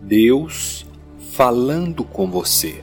Deus falando com você.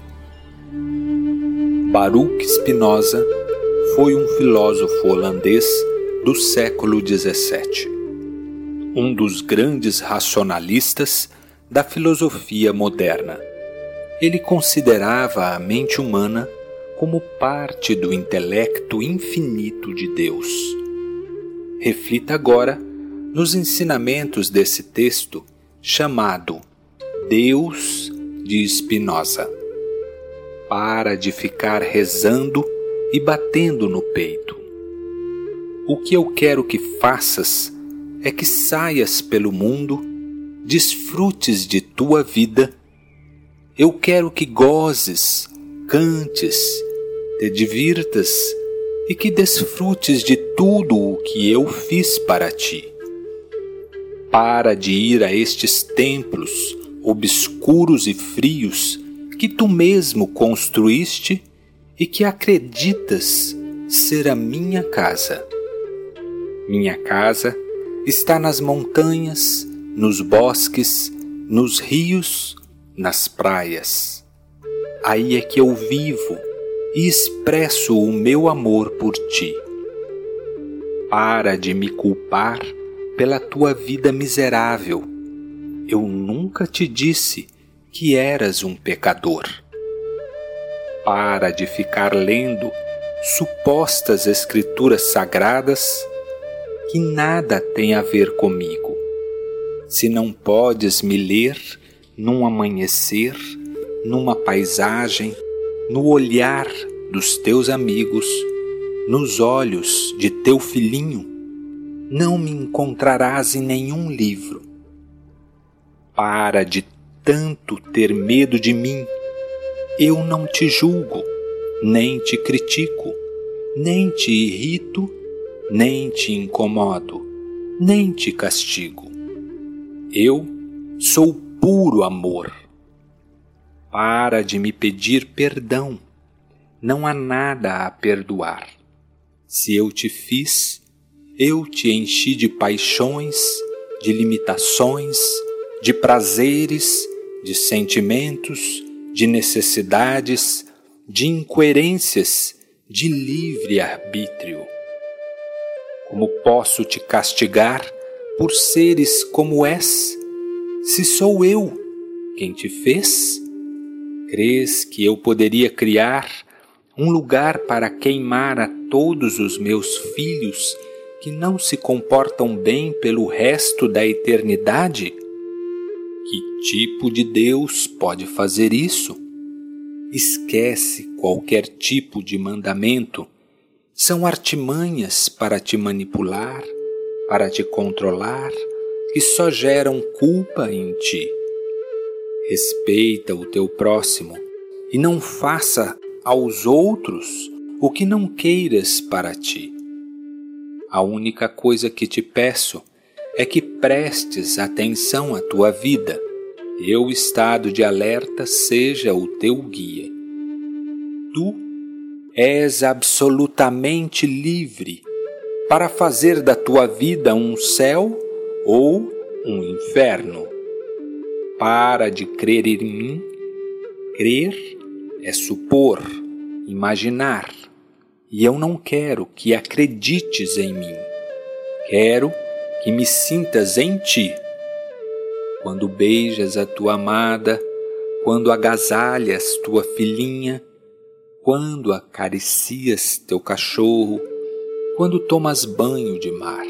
Baruch Spinoza foi um filósofo holandês do século XVII, um dos grandes racionalistas da filosofia moderna. Ele considerava a mente humana como parte do intelecto infinito de Deus. Reflita agora nos ensinamentos desse texto chamado Deus de Spinoza. Para de ficar rezando e batendo no peito. O que eu quero que faças é que saias pelo mundo, desfrutes de tua vida. Eu quero que gozes, cantes, te divirtas e que desfrutes de tudo o que eu fiz para ti. Para de ir a estes templos obscuros e frios que tu mesmo construíste e que acreditas ser a minha casa. Minha casa está nas montanhas, nos bosques, nos rios, nas praias. Aí é que eu vivo e expresso o meu amor por ti. Para de me culpar pela tua vida miserável. Eu nunca te disse que eras um pecador. Para de ficar lendo supostas escrituras sagradas que nada têm a ver comigo. Se não podes me ler num amanhecer, numa paisagem, no olhar dos teus amigos, nos olhos de teu filhinho, não me encontrarás em nenhum livro. Para de tanto ter medo de mim. Eu não te julgo, nem te critico, nem te irrito, nem te incomodo, nem te castigo. Eu sou puro amor. Para de me pedir perdão. Não há nada a perdoar. Se eu te fiz, eu te enchi de paixões, de limitações, de prazeres, de sentimentos, de necessidades, de incoerências, de livre arbítrio. Como posso te castigar por seres como és, se sou eu quem te fez? Crês que eu poderia criar um lugar para queimar a todos os meus filhos que não se comportam bem pelo resto da eternidade? Que tipo de Deus pode fazer isso? Esquece qualquer tipo de mandamento. São artimanhas para te manipular, para te controlar, que só geram culpa em ti. Respeita o teu próximo e não faça aos outros o que não queiras para ti. A única coisa que te peço é que prestes atenção à tua vida e o estado de alerta seja o teu guia. Tu és absolutamente livre para fazer da tua vida um céu ou um inferno. Para de crer em mim. Crer é supor, imaginar, e eu não quero que acredites em mim. Quero que me sintas em ti. Quando beijas a tua amada, quando agasalhas tua filhinha, quando acaricias teu cachorro, quando tomas banho de mar.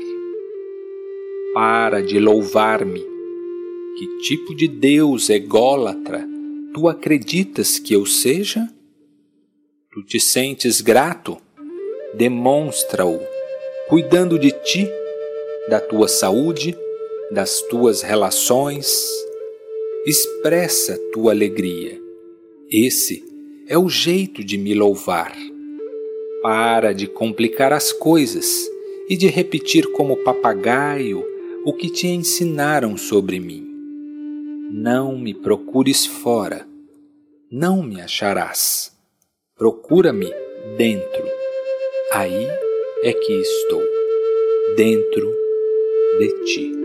Para de louvar-me. Que tipo de Deus ególatra tu acreditas que eu seja? Tu te sentes grato? Demonstra-o, cuidando de ti, da tua saúde, das tuas relações. Expressa tua alegria. Esse é o jeito de me louvar. Para de complicar as coisas e de repetir como papagaio o que te ensinaram sobre mim. Não me procures fora, não me acharás. Procura-me dentro. Aí é que estou, dentro de ti.